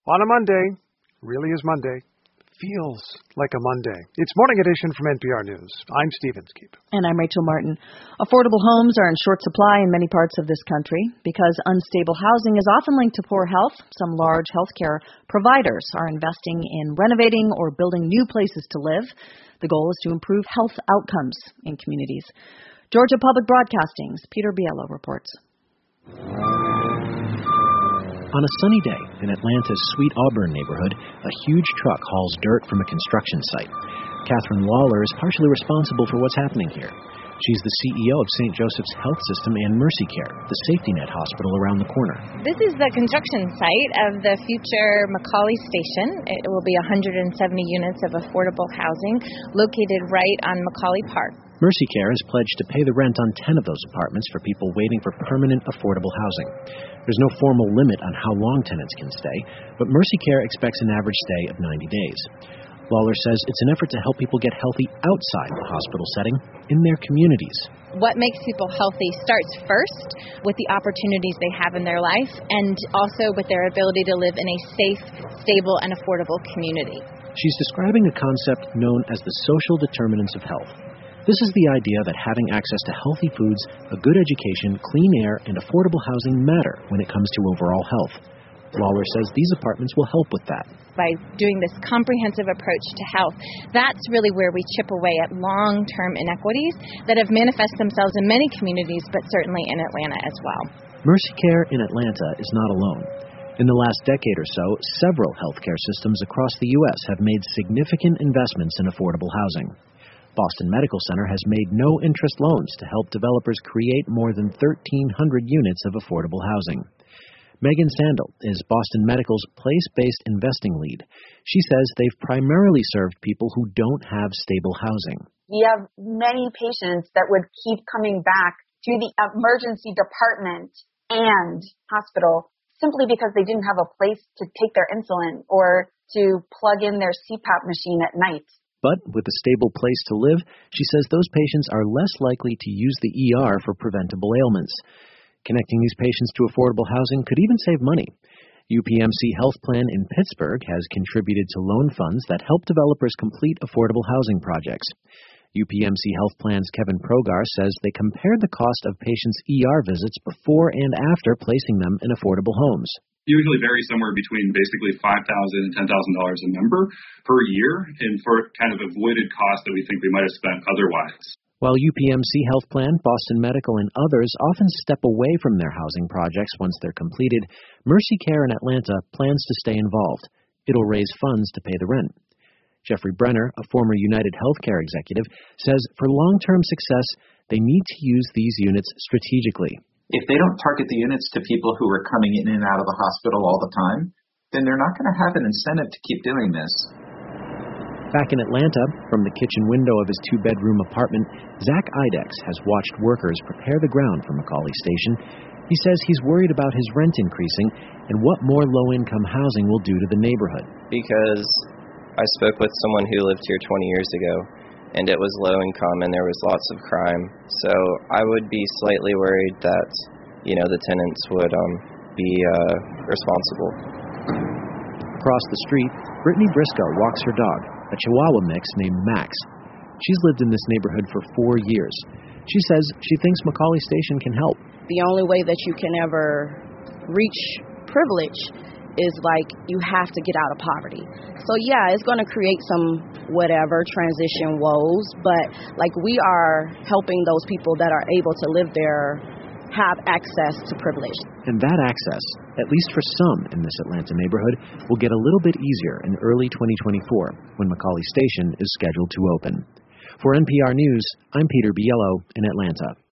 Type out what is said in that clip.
On a Monday, really is Monday, feels like a Monday. It's Morning Edition from NPR News. I'm Steve Inskeep. And I'm Rachel Martin. Affordable homes are in short supply in many parts of this country. Because unstable housing is often linked to poor health, some large healthcare providers are investing in renovating or building new places to live. The goal is to improve health outcomes in communities. Georgia Public Broadcasting's Peter Biello reports. On a sunny day in Atlanta's Sweet Auburn neighborhood, a huge truck hauls dirt from a construction site. Catherine Lawler is partially responsible for what's happening here. She's the CEO of St. Joseph's Health System and Mercy Care, the safety net hospital around the corner. This is the construction site of the future McCauley Station. It will be 170 units of affordable housing located right on McCauley Park. Mercy Care has pledged to pay the rent on 10 of those apartments for people waiting for permanent affordable housing. There's no formal limit on how long tenants can stay, but Mercy Care expects an average stay of 90 days. Lawler says it's an effort to help people get healthy outside the hospital setting, in their communities. What makes people healthy starts first with the opportunities they have in their life and also with their ability to live in a safe, stable, and affordable community. She's describing a concept known as the social determinants of health. This is the idea that having access to healthy foods, a good education, clean air, and affordable housing matter when it comes to overall health. Lawler says these apartments will help with that. By doing this comprehensive approach to health, that's really where we chip away at long-term inequities that have manifested themselves in many communities, but certainly in Atlanta as well. Mercy Care in Atlanta is not alone. In the last decade or so, several healthcare systems across the U.S. have made significant investments in affordable housing. Boston Medical Center has made no-interest loans to help developers create more than 1,300 units of affordable housing. Megan Sandel is Boston Medical's place-based investing lead. She says they've primarily served people who don't have stable housing. We have many patients that would keep coming back to the emergency department and hospital simply because they didn't have a place to take their insulin or to plug in their CPAP machine at night. But with a stable place to live, she says those patients are less likely to use the ER for preventable ailments. Connecting these patients to affordable housing could even save money. UPMC Health Plan in Pittsburgh has contributed to loan funds that help developers complete affordable housing projects. UPMC Health Plan's Kevin Progar says they compared the cost of patients' ER visits before and after placing them in affordable homes. Usually vary somewhere between basically $5,000 and $10,000 a member per year, and for kind of avoided costs that we think we might have spent otherwise. While UPMC Health Plan, Boston Medical, and others often step away from their housing projects once they're completed, Mercy Care in Atlanta plans to stay involved. It'll raise funds to pay the rent. Jeffrey Brenner, a former United Healthcare executive, says for long-term success, they need to use these units strategically. If they don't target the units to people who are coming in and out of the hospital all the time, then they're not going to have an incentive to keep doing this. Back in Atlanta, from the kitchen window of his two-bedroom apartment, Zach Idex has watched workers prepare the ground for McCauley Station. He says he's worried about his rent increasing and what more low-income housing will do to the neighborhood. Because I spoke with someone who lived here 20 years ago, and it was low income and there was lots of crime. So I would be slightly worried that, the tenants would be responsible. Across the street, Brittany Briscoe walks her dog, a Chihuahua mix named Max. She's lived in this neighborhood for 4 years. She says she thinks McCauley Station can help. The only way that you can ever reach privilege is you have to get out of poverty. So yeah, it's going to create some transition woes, but we are helping those people that are able to live there have access to privilege. And that access, at least for some in this Atlanta neighborhood, will get a little bit easier in early 2024 when McCauley Station is scheduled to open. For NPR News, I'm Peter Biello in Atlanta.